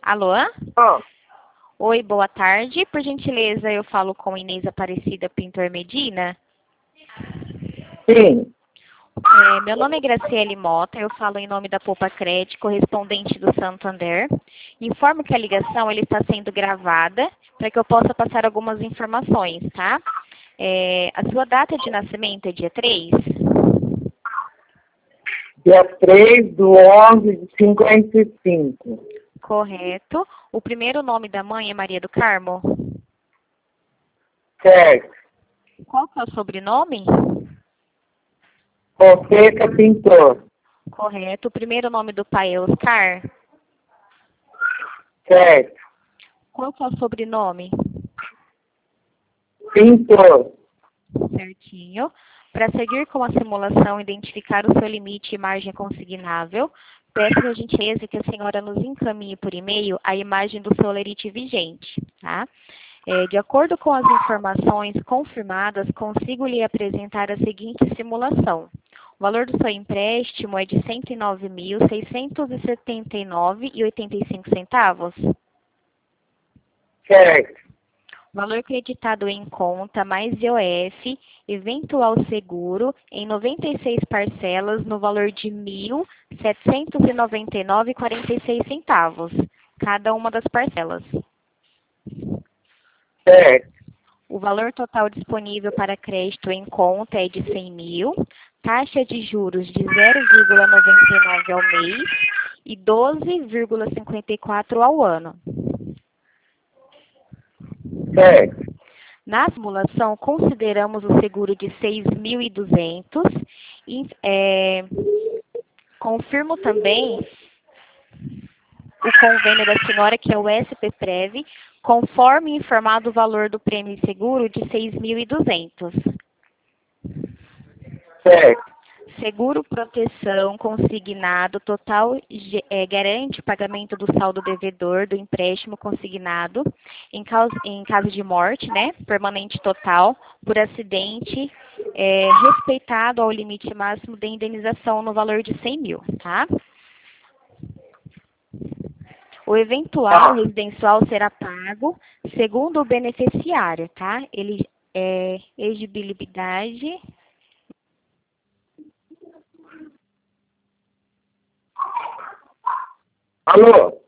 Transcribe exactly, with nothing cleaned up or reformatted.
Alô? Ah, Oi, boa tarde. Por gentileza, eu falo com Inês Aparecida Pintor Medina. sim. É, meu nome é Graciele Mota, eu falo em nome da Poupa Cred, correspondente do Santander. Informo que a ligação ele está sendo gravada para que eu possa passar algumas informações, tá? É, a sua data de nascimento é dia três? Dia três do onze de cinquenta e cinco. Correto. O primeiro nome da mãe é Maria do Carmo? Certo. Qual que é o sobrenome? Fonseca Pintor. Correto. O primeiro nome do pai é Oscar? Certo. Qual que é o sobrenome? Pintor. Certinho. Para seguir com a simulação e identificar o seu limite e margem consignável, peço a gentileza que a senhora nos encaminhe por e-mail a imagem do seu lerite vigente, tá? É, de acordo com as informações confirmadas, consigo lhe apresentar a seguinte simulação. O valor do seu empréstimo é de cento e nove mil, seiscentos e setenta e nove reais e oitenta e cinco centavos. Certo. Valor creditado em conta mais I O F, eventual seguro, em noventa e seis parcelas no valor de mil setecentos e noventa e nove reais e quarenta e seis centavos, cada uma das parcelas. Certo. O valor total disponível para crédito em conta é de cem mil, taxa de juros de zero vírgula noventa e nove ao mês e doze vírgula cinquenta e quatro ao ano. Certo. Na simulação, consideramos o seguro de seis mil e duzentos. E, é, confirmo também o convênio da senhora, que é o S P Prev, conforme informado o valor do prêmio de seguro de seis mil e duzentos. Certo. Seguro proteção consignado total é, garante o pagamento do saldo devedor do empréstimo consignado em, causa, em caso de morte, né, permanente total, por acidente, é, respeitado ao limite máximo de indenização no valor de cem mil, tá? O eventual residencial será pago segundo o beneficiário, tá? Ele é exigibilidade. Alô?